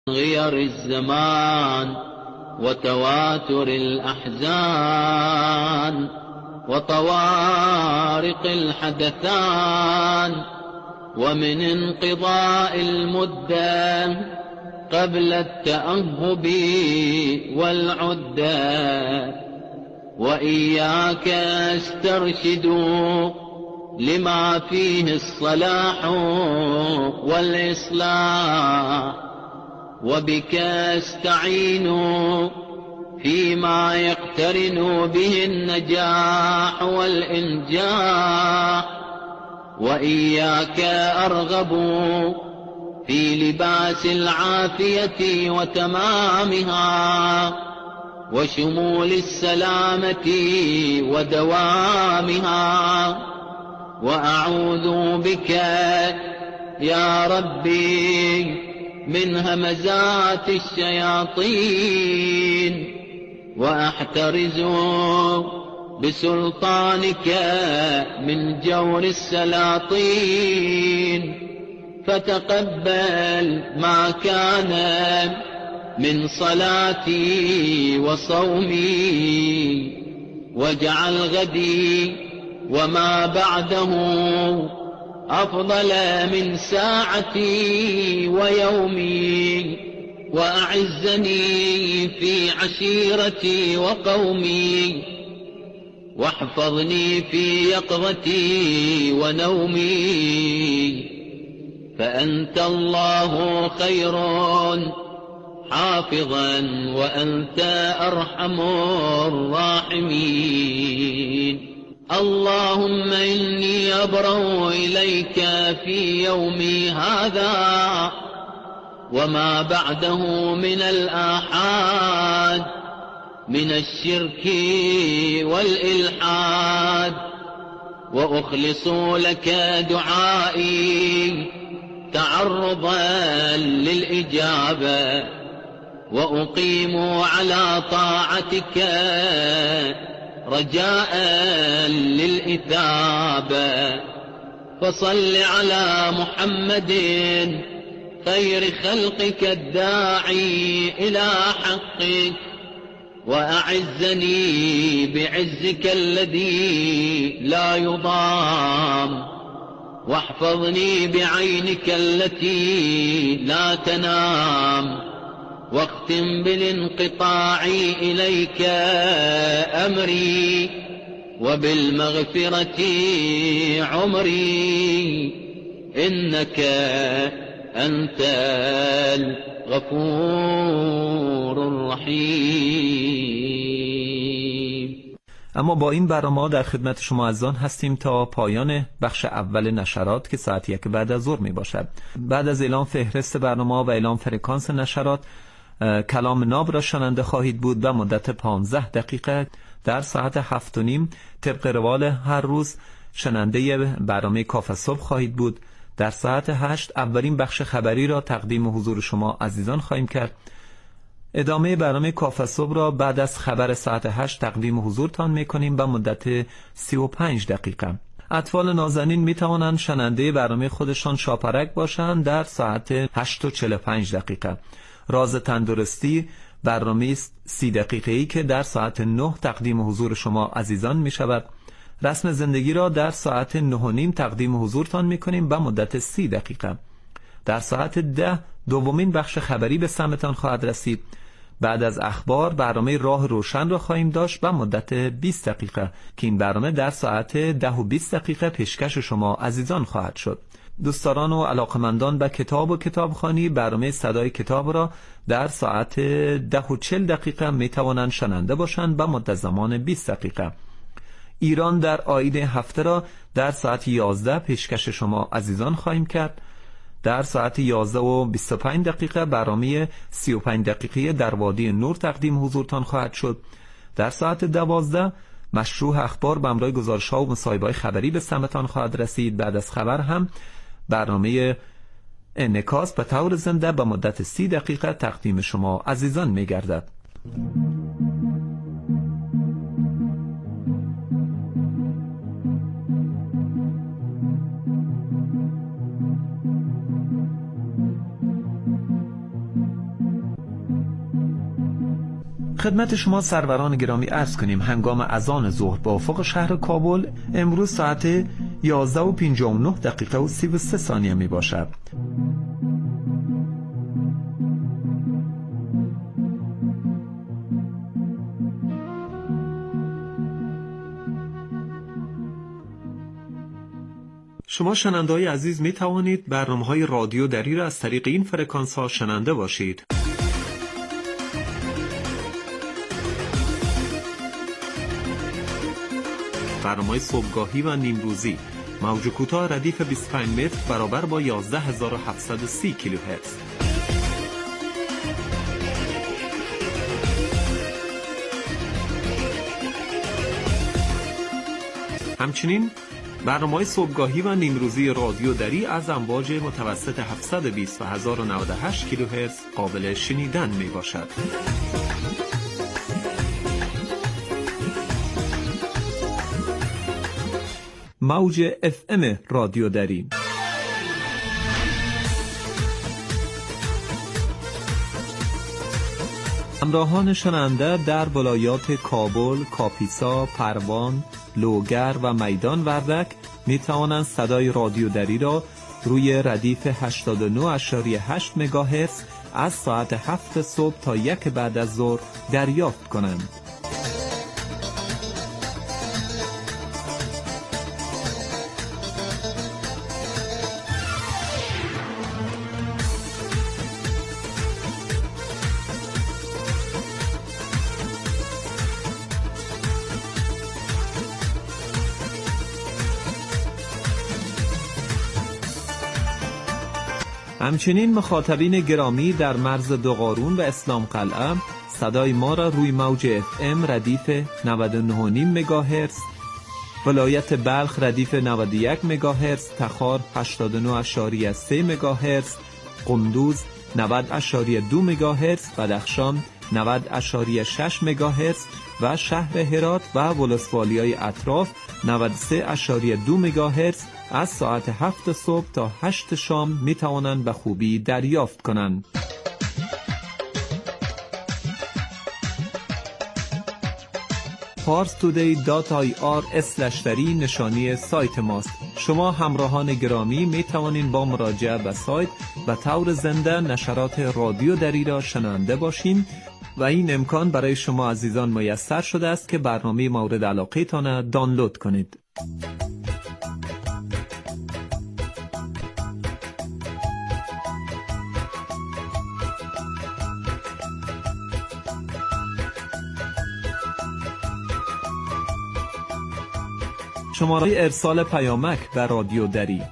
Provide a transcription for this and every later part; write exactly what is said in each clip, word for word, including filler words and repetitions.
غير الزمان وتواتر الأحزان وطوارق الحدثان، ومن انقضاء المدة قبل التأهب والعدة. وإياك استرشد لما فيه الصلاح والإصلاح، وبك استعين فيما يقترن به النجاح والإنجاح. وإياك أرغب في لباس العافية وتمامها وشمول السلامة ودوامها، وأعوذ بك يا ربي من همزات الشياطين، وأحترز بسلطانك من جور السلاطين. فتقبل ما كان من صلاتي وصومي، واجعل غدي وما بعده أفضل من ساعتي ويومي، وأعزني في عشيرتي وقومي، واحفظني في يقظتي ونومي. فأنت الله خير حافظا، وأنت أرحم الراحمين. اللهم إني أبرأ إليك في يومي هذا وما بعده من الآحاد، من الشرك والإلحاد، وأخلص لك دعائي تعرضا للإجابة، وأقيم على طاعتك رجاء للإثابة. فصل على محمد خير خلقك الداعي إلى حقك، وأعزني بعزك الذي لا يضام، واحفظني بعينك التي لا تنام، واختم بالانقطاع إليك أمري، وبالمغفرة عمري، إنك أنت الغفور الرحیم. اما با این برنامه در خدمت شما عزیزان هستیم تا پایان بخش اول نشرات که ساعت یک بعد از ظهر می باشد. بعد از اعلام فهرست برنامه و اعلام فرکانس نشرات، کلام ناب را شنونده خواهید بود و مدت پانزده دقیقه در ساعت هفت و نیم طبق روال هر روز شنونده برنامه کاف صبح خواهید بود. در ساعت هشت اولین بخش خبری را تقدیم حضور شما عزیزان خواهیم کرد. ادامه برنامه کاف صبح را بعد از خبر ساعت هشت تقدیم حضورتان میکنیم و مدت سی و پنج دقیقه. اطفال نازنین می توانند شنونده برنامه خودشان شاپرک باشند در ساعت هشت و چهل و پنج دقیقه. راز تندرستی برنامه سی دقیقه‌ای که در ساعت نه تقدیم حضور شما عزیزان می شود. رسم زندگی را در ساعت نه و نیم تقدیم حضورتان می کنیم به مدت سی دقیقه. در ساعت ده دومین بخش خبری به سمتان خواهد رسید. بعد از اخبار برنامه راه روشن را خواهیم داشت به مدت بیست دقیقه که این برنامه در ساعت ده و بیست دقیقه پیشکش شما عزیزان خواهد شد. دوستداران و علاقمندان به کتاب و کتابخوانی برنامه صدای کتاب را در ساعت ده و چهل دقیقه می توانند شنونده باشند به مدت زمان بیست دقیقه. ایران در آیین هفته را در ساعت یازده پیشکش شما عزیزان خواهیم کرد. در ساعت یازده و بیست و پنج دقیقه برنامه سی و پنج دقیقه در وادی نور تقدیم حضورتان خواهد شد. در ساعت دوازده مشروح اخبار به همراه گزارش‌ها و مصاحبه‌های خبری به سمتان خواهد رسید. بعد از خبر هم برنامه انعکاس به طور زنده به مدت سی دقیقه تقدیم شما عزیزان می‌گردد. خدمت شما سروران گرامی عرض کنیم هنگام اذان ظهر با افق شهر کابل امروز ساعت یازده و پنجاه و نه دقیقه و سی و سه ثانیه می باشد. شما شنونده‌های عزیز می توانید برنامه‌های رادیو دری را از طریق این فرکانس ها شنونده باشید. برنامه‌های صبحگاهی و نیمروزی موج کوتاه ردیف بیست و پنج متر برابر با یازده هزار و هفتصد و سی کیلوهرتز. همچنین برنامه‌های صبحگاهی و نیمروزی رادیو دری از امواج متوسط هفتصد و بیست و هزار و نود و هشت کیلوهرتز قابل شنیدن می باشد. موج اف ام رادیو دری. همراهان شنونده در ولایات کابل، کاپیسا، پروان، لوگر و میدان وردک می توانند صدای رادیو دری را روی ردیف هشتاد و نه و هشت مگاهرتز از ساعت هفت صبح تا یک بعد از ظهر دریافت کنند. همچنین مخاطبین گرامی در مرز دوقارون و اسلام قلعه صدای ما را روی موج اف ام ردیف نود و نه و نیم مگاهرتز، ولایت بلخ ردیف نود و یک مگاهرتز، تخار هشتاد و نه و سه مگاهرتز، قندوز نود و دو مگاهرتز، بدخشان نود و شش مگاهرتز و شهر هرات و ولسوالیای اطراف نود و سه و دو مگاهرتز از ساعت هفت صبح تا هشت شام می توانند به خوبی دریافت کنند. پارس تودی دات آی آر اسلش دری نشانی سایت ماست. شما همراهان گرامی می توانید با مراجعه به سایت و طور زنده نشرات رادیو دری را شنونده باشین و این امکان برای شما عزیزان میسر شده است که برنامه مورد علاقه تان دانلود کنید. شماره ارسال پیامک به رادیو دری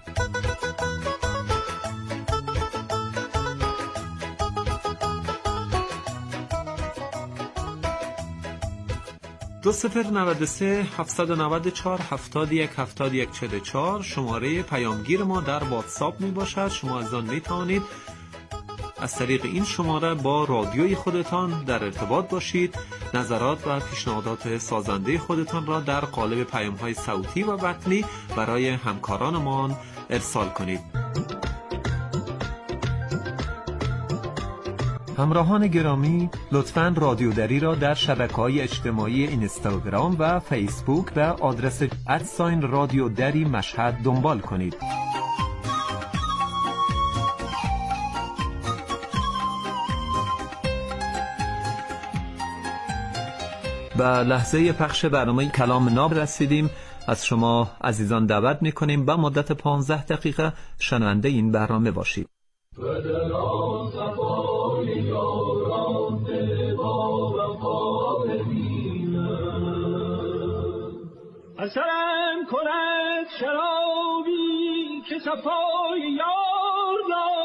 دو صفر نود و سه هفتصد و نود و چهار هفتاد و یک هفتاد و یک چهل و چهار شماره پیامگیر ما در واتساپ می باشد. شما از آن می توانید از طریق این شماره با رادیوی خودتان در ارتباط باشید. نظرات و پیشنهادات سازنده خودتان را در قالب پیام‌های صوتی و متنی برای همکارانمان ارسال کنید. همراهان گرامی، لطفاً رادیو دری را در شبکه‌های اجتماعی اینستاگرام و فیسبوک به آدرس ادساین رادیو دری مشهد دنبال کنید. به لحظه پخش برنامه کلام ناب رسیدیم. از شما عزیزان دعوت می‌کنیم به مدت پانزده دقیقه شنونده این برنامه باشید. اثرم کند شرابی که صفای یار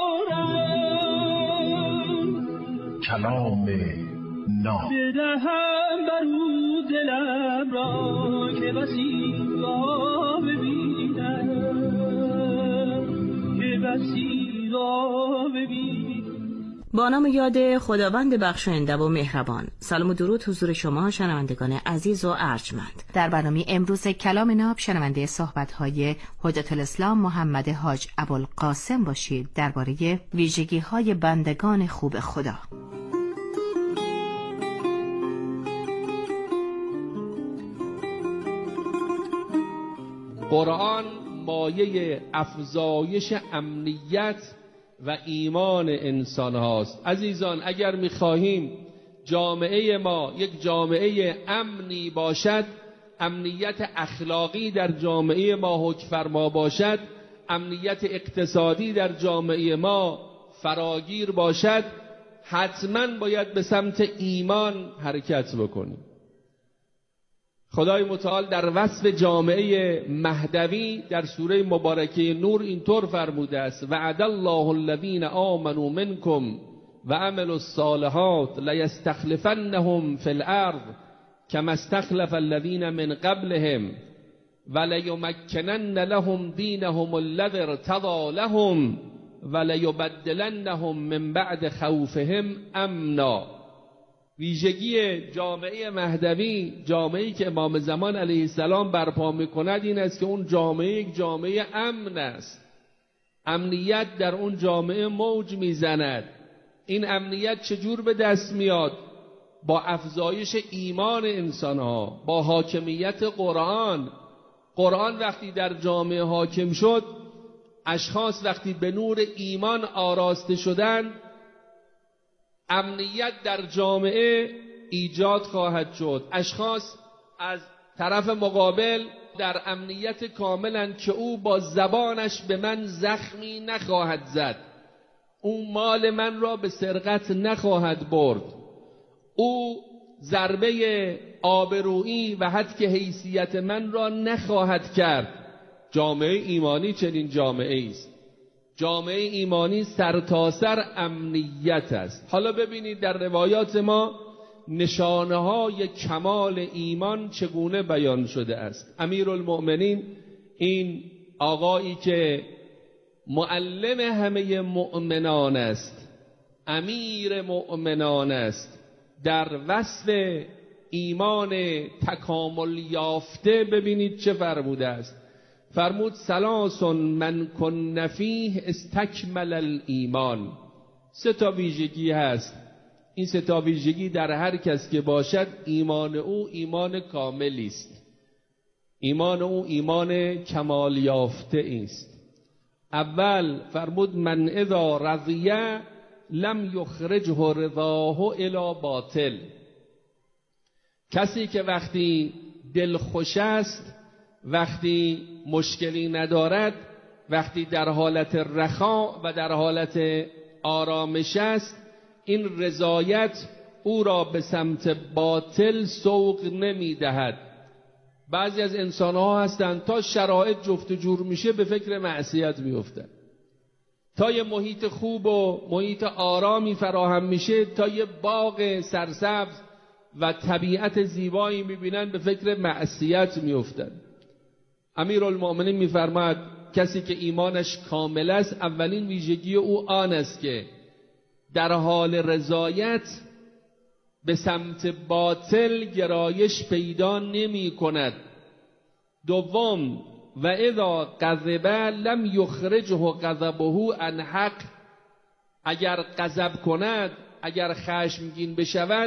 دارم، کلام ناب بدهم برو دلم را که بسی را ببینم، که بسی را ببینم. با نام یاد خداوند بخشاینده و مهربان. سلام و درود حضور شما شنوندگان عزیز و ارجمند. در برنامه امروز کلام ناب شنونده صحبت‌های حجت الاسلام محمد حاج ابوالقاسم باشید درباره ویژگی‌های بندگان خوب خدا. قرآن مایه افزایش امنیت و ایمان انسان هاست. عزیزان، اگر می‌خواهیم جامعه ما یک جامعه امنی باشد، امنیت اخلاقی در جامعه ما حکم فرما باشد، امنیت اقتصادی در جامعه ما فراگیر باشد، حتما باید به سمت ایمان حرکت بکنیم. خدای متعال در وصف جامعه مهدوی در سوره مبارکه نور اینطور فرموده است: وعد الله الذین آمنوا منکم و عملوا الصالحات لیستخلفنهم فی الارض کما استخلف الذین من قبلهم ولیمکنن لهم دینهم الذی ارتضی لهم ولیبدلنهم من بعد خوفهم امنا. ویژگی جامعه مهدوی، جامعه‌ای که امام زمان علیه السلام برپا می‌کند، این است که اون جامعه یک جامعه امن است. امنیت در اون جامعه موج میزند. این امنیت چجور به دست میاد؟ با افزایش ایمان انسان‌ها، با حاکمیت قرآن. قرآن وقتی در جامعه حاکم شد، اشخاص وقتی به نور ایمان آراسته شدند، امنیت در جامعه ایجاد خواهد شد. اشخاص از طرف مقابل در امنیت کاملند که او با زبانش به من زخمی نخواهد زد، او مال من را به سرقت نخواهد برد، او ضربه آبرویی و حتی که حیثیت من را نخواهد کرد. جامعه ایمانی چنین جامعه است. جامعه ایمانی سرتاسر امنیت است. حالا ببینید در روایات ما نشانه های کمال ایمان چگونه بیان شده است. امیرالمؤمنین، این آقایی که معلم همه مؤمنان است، امیر مؤمنان است، در وصف ایمان تکامل یافته ببینید چه فرموده است. فرمود ثلاث من کن فیه استکمل الایمان. سه تا ویژگی هست، این سه تا ویژگی در هر کس که باشد ایمان او ایمان کاملی است، ایمان او ایمان کمال یافته است. اول فرمود من اذا رضیه لم یخرجه رضاه الی باطل. کسی که وقتی دل خوش است، وقتی مشکلی ندارد، وقتی در حالت رخا و در حالت آرامش است، این رضایت او را به سمت باطل سوق نمی دهد. بعضی از انسان‌ها هستند تا شرایط جفت و جور میشه به فکر معصیت میافتند، تا یه محیط خوب و محیط آرامی فراهم میشه، تا یه باغ سرسبز و طبیعت زیبایی میبینن به فکر معصیت میافتند. امیرالمؤمنین میفرماید کسی که ایمانش کامل است، اولین ویژگی او آن است که در حال رضایت به سمت باطل گرایش پیدا نمی کند. دوم و اذا غضب لم یخرجه غضبه عن حق. اگر غضب کند، اگر خشمگین بشود،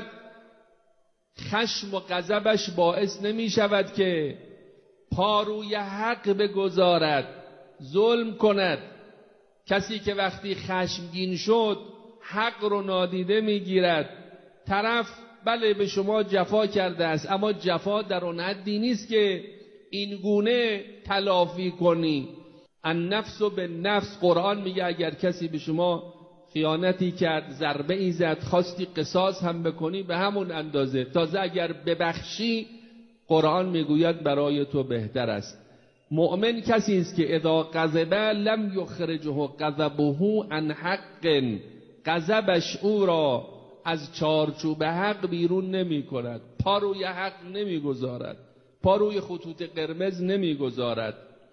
خشم و غضبش باعث نمی شود که پا روی حق بگذارد، ظلم کند. کسی که وقتی خشمگین شد حق رو نادیده میگیرد. طرف بله به شما جفا کرده است، اما جفا در اون حدی نیست که این گونه تلافی کنی. النفس به نفس. قرآن میگه اگر کسی به شما خیانتی کرد، ضربه ای زد، خواستی قصاص هم بکنی، به همون اندازه. تازه اگر ببخشی، قرآن میگوید برای تو بهتر است. مؤمن کسی است که اذا غضب لم یخرجه غضبه عن حق. غضبش او را از چارچوب حق بیرون نمی کند، پا روی حق نمی گذارد، پا روی خطوط قرمز نمی گذارد.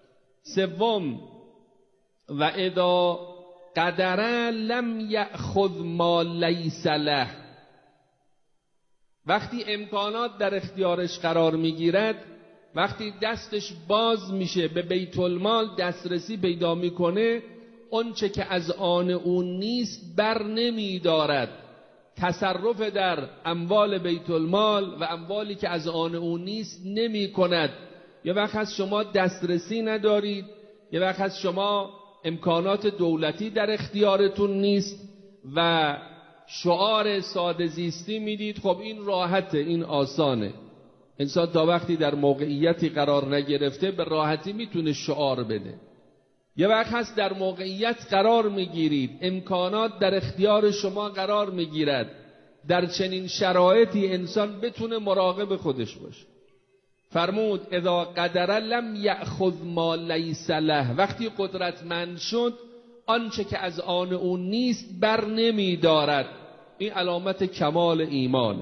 سوم و اذا قدر لم یأخذ ما لیس له. وقتی امکانات در اختیارش قرار می گیرد، وقتی دستش باز میشه به بیت المال دسترسی پیدا میکنه، اون چه که از آن اون نیست بر نمی دارد. تصرف در اموال بیت المال و اموالی که از آن اون نیست نمی کند. یه وقت هست شما دسترسی ندارید، یه وقت هست شما امکانات دولتی در اختیارتون نیست و شعار ساده زیستی میدید. خب این راحته، این آسانه. انسان تا وقتی در موقعیتی قرار نگرفته به راحتی میتونه شعار بده. یه وقت هست در موقعیت قرار میگیرید، امکانات در اختیار شما قرار میگیرد، در چنین شرایطی انسان بتونه مراقب خودش باشه. فرمود اذا قدر لم یأخذ ما لیس له، وقتی قدرتمند شد آنچه که از آن اون نیست بر نمی دارد. این علامت کمال ایمان.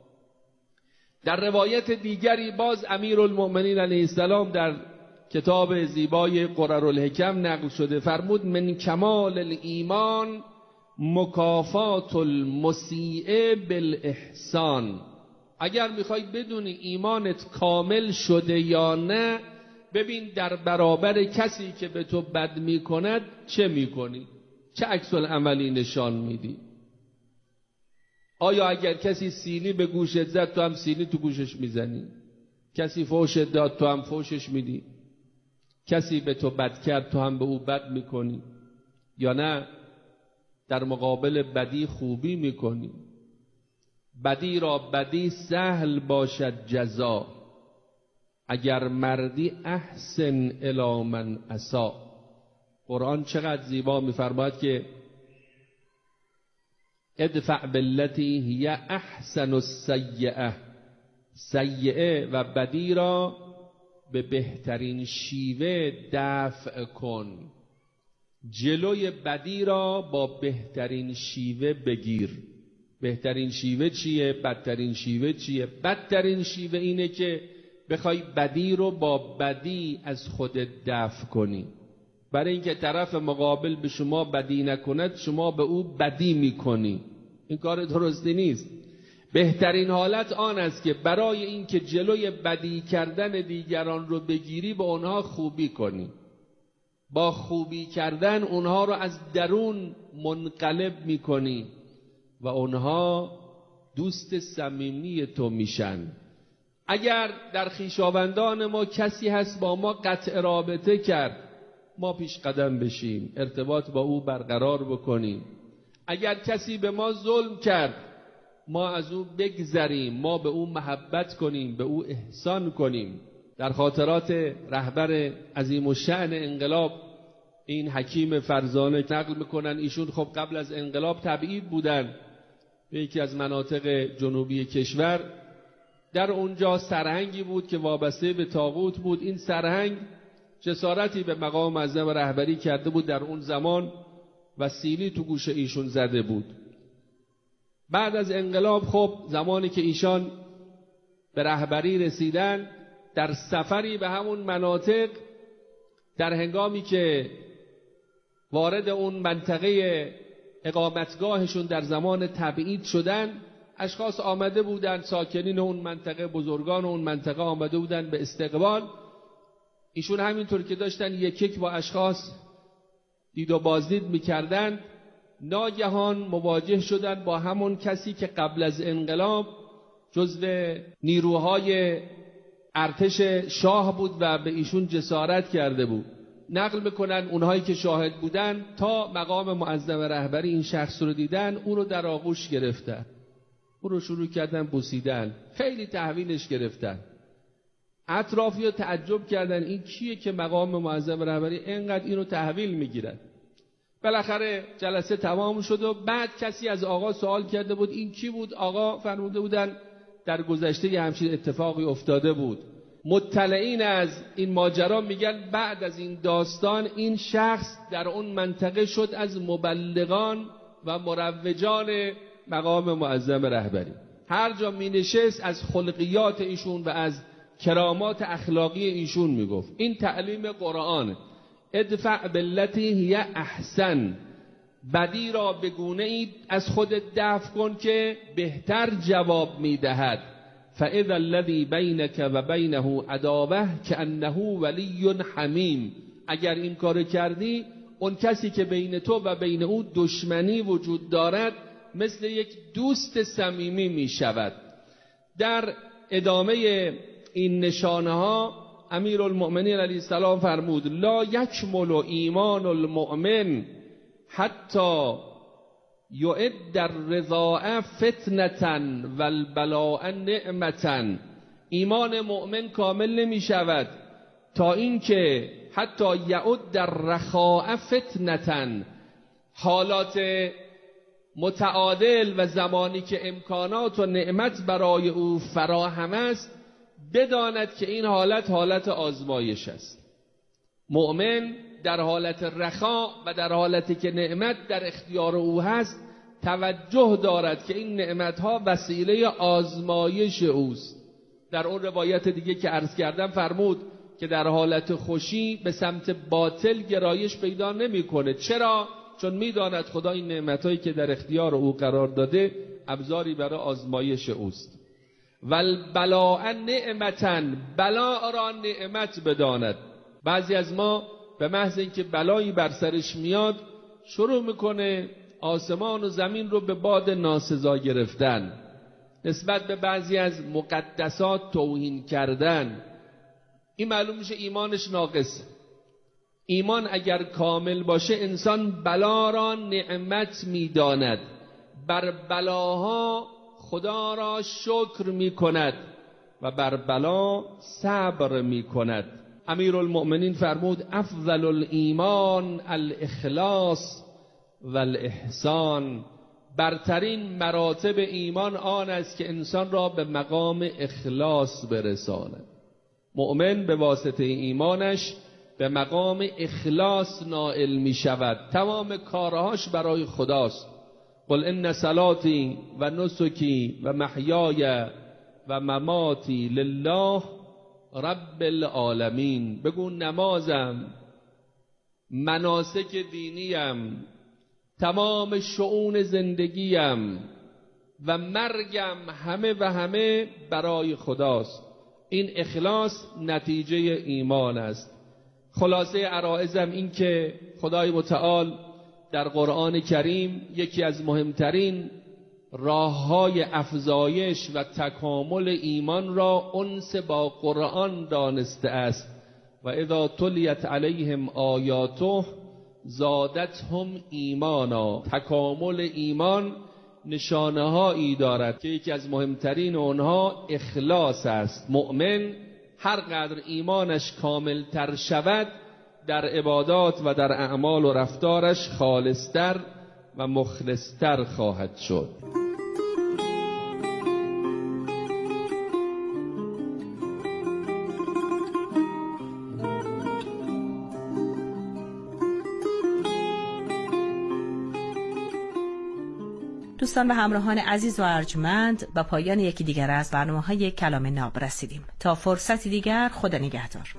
در روایت دیگری باز امیرالمؤمنین علیه السلام در کتاب زیبای قررالحکم نقل شده، فرمود من کمال الایمان مکافات المسیء بالاحسان. اگر میخوای بدونی ایمانت کامل شده یا نه، ببین در برابر کسی که به تو بد میکند چه میکنی، چه عکس العملی نشان میدی. آیا اگر کسی سیلی به گوشت زد تو هم سیلی تو گوشش میزنی؟ کسی فوشت داد تو هم فوشش میدی؟ کسی به تو بد کرد تو هم به او بد میکنی؟ یا نه در مقابل بدی خوبی میکنی؟ بدی را بدی سهل باشد جزا، اگر مردی احسن الی من اساء. قرآن چقدر زیبا میفرماید که ادفع بالتی هی احسن السیئه، سیئه و بدی را به بهترین شیوه دفع کن. جلوی بدی را با بهترین شیوه بگیر. بهترین شیوه چیه؟ بدترین شیوه چیه؟ بدترین شیوه اینه که بخوای بدی رو با بدی از خودت دفع کنی. برای اینکه طرف مقابل به شما بدی نکند شما به او بدی میکنی. این کار درستی نیست. بهترین حالت آن است که برای اینکه جلوی بدی کردن دیگران رو بگیری به اونها خوبی کنی. با خوبی کردن اونها رو از درون منقلب میکنی و اونها دوست صمیمی تو میشن. اگر در خویشاوندان ما کسی هست با ما قطع رابطه کرد، ما پیش قدم بشیم، ارتباط با او برقرار بکنیم. اگر کسی به ما ظلم کرد، ما از او بگذریم، ما به او محبت کنیم، به او احسان کنیم. در خاطرات رهبر عظیم الشأن انقلاب این حکیم فرزانه نقل میکنن، ایشون خب قبل از انقلاب تبعید بودن به یکی از مناطق جنوبی کشور. در اونجا سرهنگی بود که وابسته به طاغوت بود. این سرهنگ جسارتی به مقام معظم رهبری کرده بود در اون زمان و سیلی تو گوش ایشون زده بود. بعد از انقلاب خب زمانی که ایشان به رهبری رسیدن، در سفری به همون مناطق، در هنگامی که وارد اون منطقه اقامتگاهشون در زمان تبعید شدن، اشخاص آمده بودند، ساکنین اون منطقه، بزرگان اون منطقه آمده بودند به استقبال. ایشون همینطور که داشتن یک یک با اشخاص دید و بازدید میکردن، ناگهان مواجه شدن با همون کسی که قبل از انقلاب جزو نیروهای ارتش شاه بود و به ایشون جسارت کرده بود. نقل میکنن اونهایی که شاهد بودن تا مقام معظم رهبری این شخص رو دیدن، او رو در آغوش گرفتن، او رو شروع کردن بوسیدن، خیلی تحویلش گرفتن. اطرافی رو تعجب کردن این کیه که مقام معظم رهبری اینقدر اینو تحویل میگیرد. بالاخره جلسه تمام شد و بعد کسی از آقا سوال کرده بود این کی بود؟ آقا فرموده بودن در گذشته یه همچین اتفاقی افتاده بود. مطلعین از این ماجرا میگن بعد از این داستان این شخص در اون منطقه شد از مبلغان و مروجان مقام معظم رهبری. هر جا می نشست از خلقیات ایشون و از کرامات اخلاقی ایشون میگفت. این تعلیم قرآن. ادفع بالتی هی احسن، بدی را به گونه‌ای از خودت دفع کن که بهتر جواب میدهد. فاذا الذی بینک و بینه عداوه کانه ولی حمیم. اگر این کار کردی، اون کسی که بین تو و بین او دشمنی وجود دارد مثل یک دوست صمیمی می شود. در ادامه این نشانه ها امیرالمؤمنین علیه السلام فرمود لا یکمل ایمان المؤمن حتی یعد الرضاء فتنة والبلاء نعمة. ایمان مؤمن کامل نمی شود تا اینکه حتی یعد الرخاء فتنة، حالات متعادل و زمانی که امکانات و نعمت برای او فراهم است بداند که این حالت حالت آزمایش است. مؤمن در حالت رخا و در حالتی که نعمت در اختیار او هست توجه دارد که این نعمتها وسیله آزمایش اوست. در اون روایت دیگه که عرض کردم فرمود که در حالت خوشی به سمت باطل گرایش پیدا نمی‌کنه. چرا؟ چون می‌داند خدا این نعمتایی که در اختیار او قرار داده ابزاری برای آزمایش اوست. والبلاء نعمتاً، بلا را نعمت بداند. بعضی از ما به محض اینکه بلایی بر سرش میاد شروع میکنه آسمان و زمین رو به باد ناسزا گرفتن، نسبت به بعضی از مقدسات توهین کردن. این معلوم میشه ایمانش ناقصه. ایمان اگر کامل باشه انسان بلا را نعمت میداند، بر بلاها خدا را شکر میکند و بر بلا صبر میکند. امیرالمؤمنین فرمود افضل الایمان الاخلاص والاحسان. برترین مراتب ایمان آن است که انسان را به مقام اخلاص برساند. مؤمن به واسطه ایمانش به مقام اخلاص نائل می شود. تمام کارهاش برای خداست. قل ان صلاتی و نسکی و محیای و مماتی لله رب العالمین. بگو نمازم، مناسک دینیم، تمام شؤون زندگیم و مرگم همه و همه برای خداست. این اخلاص نتیجه ایمان است. خلاصه عرایضم این که خدای متعال در قرآن کریم یکی از مهمترین راه‌های افزایش و تکامل ایمان را انس با قرآن دانسته است. و اذا تلیت علیهم آیاته زادتهم ایمانا. تکامل ایمان نشانه‌هایی دارد که یکی از مهمترین آنها اخلاص است. مؤمن هر قدر ایمانش کامل تر شود در عبادات و در اعمال و رفتارش خالصتر و مخلصتر خواهد شد. دوستان و همراهان عزیز و ارجمند، به پایان یکی دیگر از برنامه‌های کلام ناب رسیدیم. تا فرصتی دیگر، خدا نگهدار.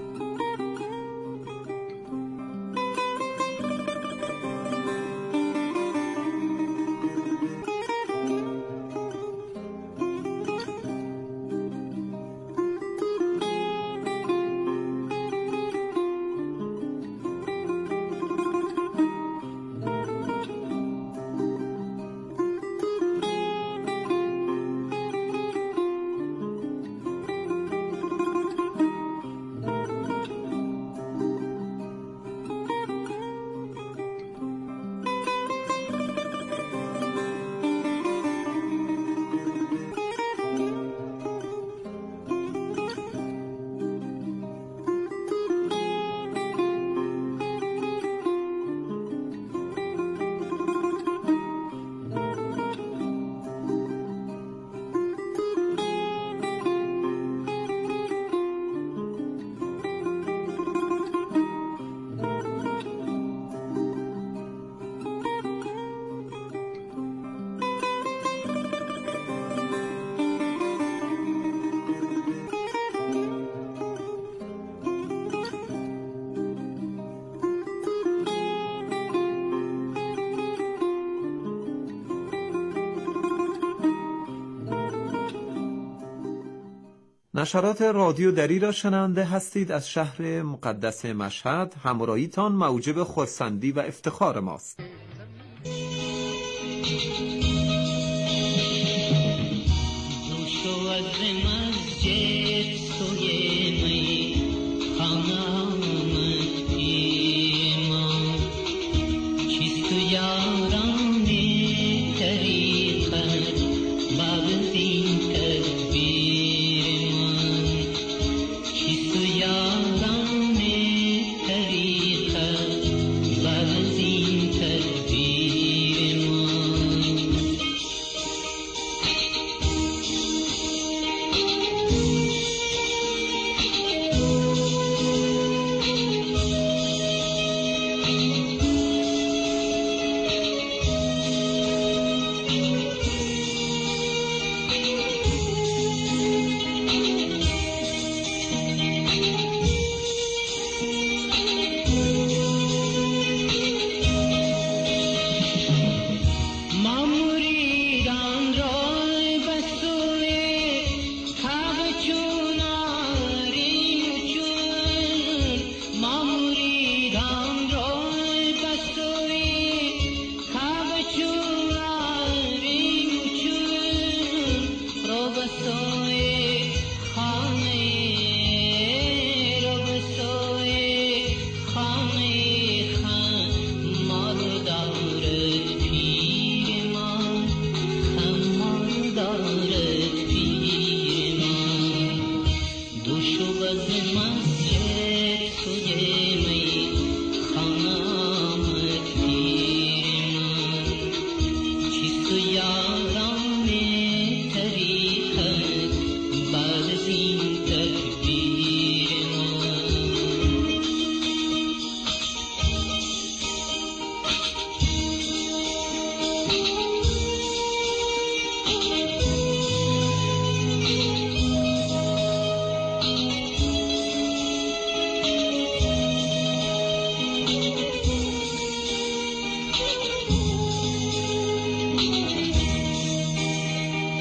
نشرات رادیو دری را شنونده هستید. از شهر مقدس مشهد همراهیتان موجب خرسندی و افتخار ماست.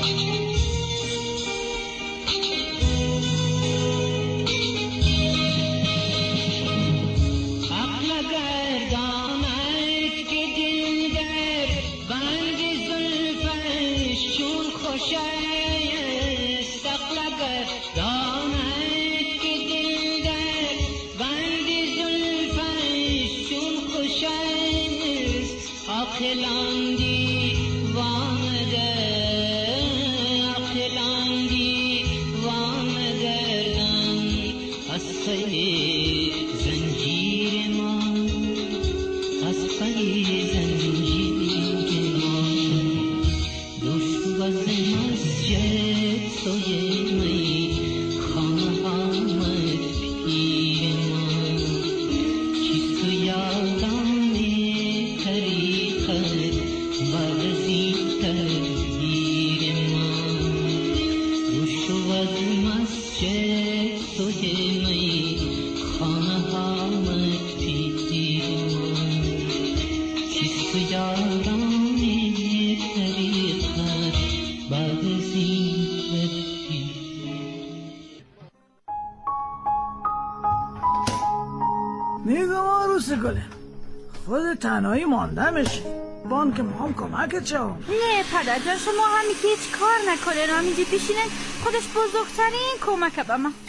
میگم عروس گله خود تنهایی مانده میشی بان که ما هم کمکت شو. نه پدر جان شما همی که هیچ کار نکنه را میجی پیشینن خودش بزرگترین کمکه به من.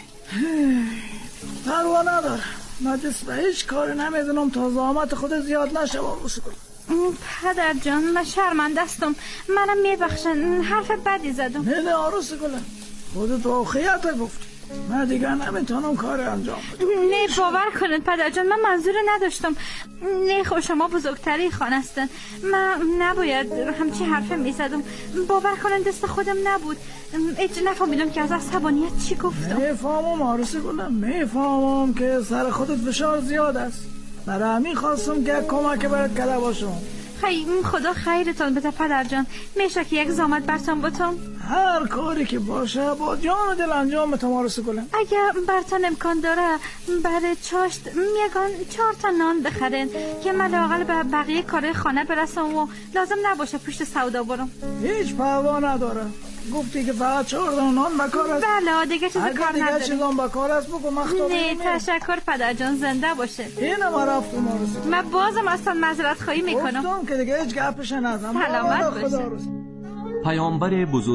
پروا نداره نجس به هیچ کاری نمیدونم تا زحمت خود زیاد نشه عروس گله. پدر جان من شرمنده استم منم میبخشن حرف بدی زدم. نه نه عروس گله خودت واقعیت گفت من دیگه نمیتونم کار انجام بدم. نه باور کنید پدر جان من منظور نداشتم. نه خب شما بزرگتری خانه هستن من نباید همچی حرف میزدم. باور کنید دست خودم نبود ایچ نفهمیدم که از عصبانیت چی گفتم. میفهمم عروس گلم میفهمم که سر خودت فشار زیاد است برای همین خواستم که کمک برات کرده باشم. خیلی خدا خیرتان بده پدر جان میشه که یک زحمت برتان بتم. هر کاری که باشه با جان و دل انجام بتم عروس گلم. اگر برتان امکان داره برای چاشت میگن چهار تا نان بخرین که من لااقل به بقیه کار خانه برسم و لازم نباشه پشت سودا برم. هیچ پروا نداره گفتی که فقط چهار تا نان بکار است. بله دیگه چیز کار نداره. دیگه چیزام بکار است بگو مختار. نه تشکر پدر جان زنده باشه. اینم رفتم عروس گلم. من بازم اصلا معذرت خواهی میکنم. گفتم که دیگه هیچ گپش نزن. سلامت باشه. پیامبر بزرگ